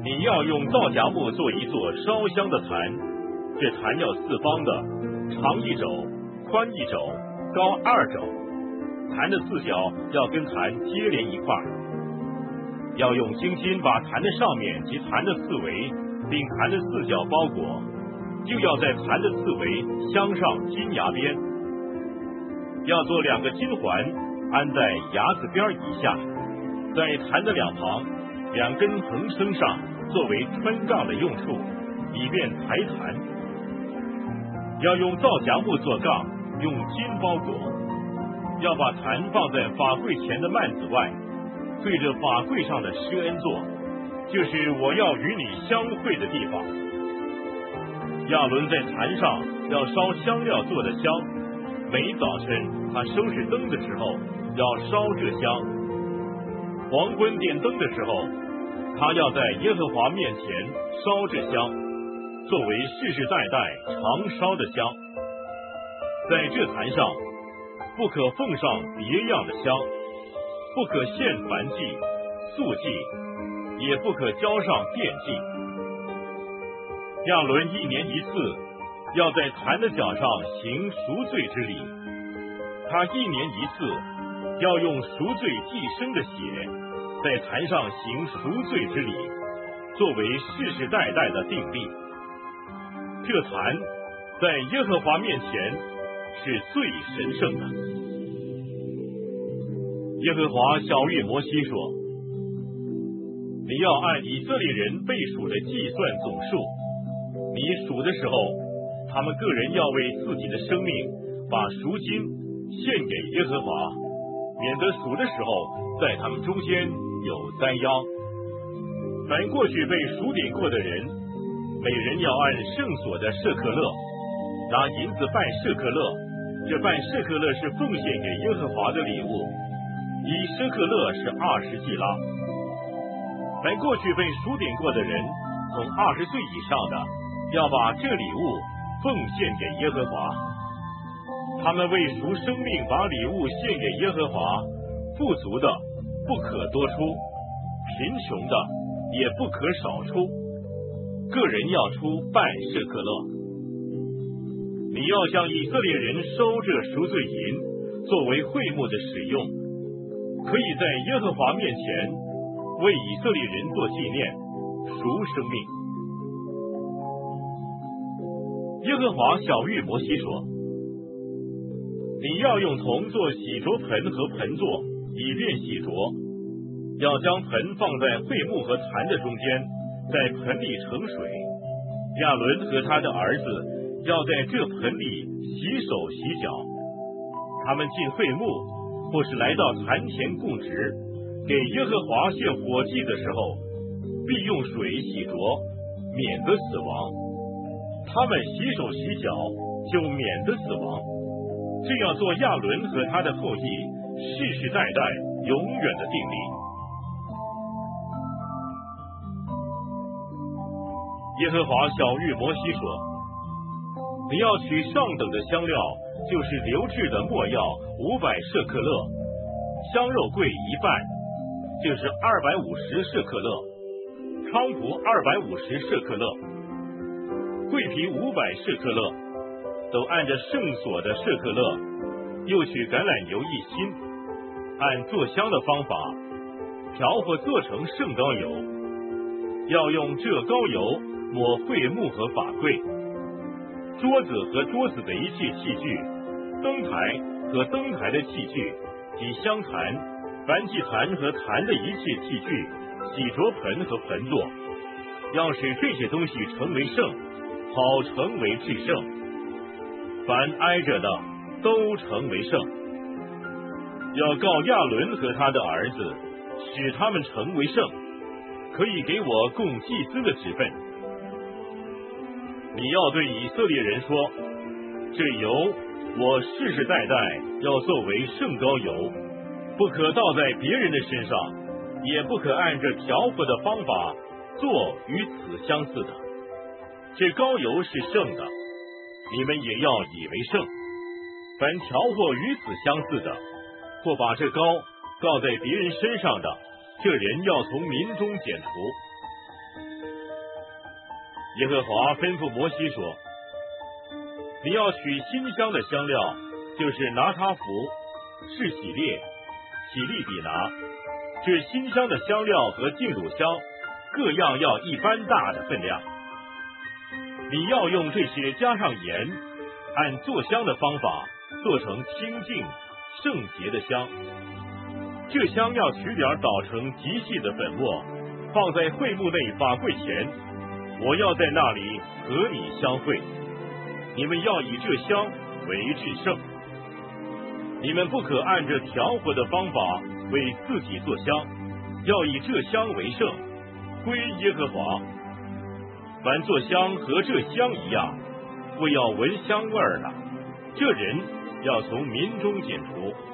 你要用皂荚木做一座烧香的坛，这坛要四方的，长1肘，宽1肘，高2肘，坛的四角要跟坛接连一块，要用精金把坛的上面及坛的四围并坛的四角包裹，就要在坛的四围镶上金牙边，要做2个金环安在牙子边以下，在坛的两旁2根横撑上作为穿杠的用处，以便抬坛。要用皂荚木做杠，用金包裹，要把坛放在法柜前的幔子外，对着法柜上的施恩座，就是我要与你相会的地方。亚伦在坛上要烧香料做的香，每早晨他收拾灯的时候要烧这香，黄昏点灯的时候，他要在耶和华面前烧这香，作为世世代代常烧的香。在这坛上不可奉上别样的香，不可献燔祭、素祭，也不可浇上奠祭。亚伦1年1次要在坛的脚上行赎罪之礼，他1年1次要用赎罪祭牲的血在坛上行赎罪之礼，作为世世代代的定例。这坛在耶和华面前是最神圣的。耶和华晓谕摩西说：你要按以色列人被数的计算总数，你数的时候，他们个人要为自己的生命把赎金献给耶和华，免得数的时候在他们中间有灾殃。凡过去被数点过的人，每人要按圣所的舍客勒，拿银子半舍客勒，这半舍客勒是奉献给耶和华的礼物，一舍客勒是20季拉。凡过去被数点过的人，从20岁以上的，要把这礼物奉献给耶和华。他们为赎生命把礼物献给耶和华，富足的不可多出，贫穷的也不可少出，个人要出半舍客勒。你要向以色列人收这赎罪银，作为会幕的使用，可以在耶和华面前为以色列人做纪念，赎生命。耶和华晓谕摩西说：你要用铜做洗濯盆和盆座，以便洗濯，要将盆放在会幕和坛的中间，在盆里盛水。亚伦和他的儿子要在这盆里洗手洗脚。他们进会幕或是来到坛前供职，给耶和华献火祭的时候，必用水洗濯，免得死亡。他们洗手洗脚，就免得死亡。这样做亚伦和他的后裔世世代代永远的定例。耶和华晓谕摩西说：你要取上等的香料，就是流质的没药500舍客勒，香肉桂一半，就是250舍客勒，菖蒲250舍客勒，桂皮500舍客勒，都按着圣所的舍客勒，又取橄榄油1斤，按做香的方法调和做成圣膏油，要用这膏油抹会幕和法柜，桌子和桌子的一切器具，灯台和灯台的器具及香坛、燔祭坛和坛的一切器具，洗濯盆和盆座，要使这些东西成为圣，好成为至圣。凡挨着的都成为圣。要告亚伦和他的儿子，使他们成为圣，可以给我供祭司的职分。你要对以色列人说：这油我世世代代要作为圣膏油，不可倒在别人的身上，也不可按着调和的方法做与此相似的。这膏油是圣的，你们也要以为圣。凡调和与此相似的，或把这膏倒在别人身上的，这人要从民中剪除。 耶和华吩咐摩西说：你要取馨香的香料，就是拿他弗、是喜列、喜利比拿，这馨香的香料和净乳香各样要一般大的分量。你要用这些加上盐，按做香的方法做成清净圣洁的香。这香要取点捣成极细的粉末，放在会幕内法柜前，我要在那里和你相会。你们要以这香为至圣。你们不可按着调和的方法为自己做香，要以这香为圣，归耶和华。凡做香和这香一样，不要闻香味儿的，这人要从民中剪除。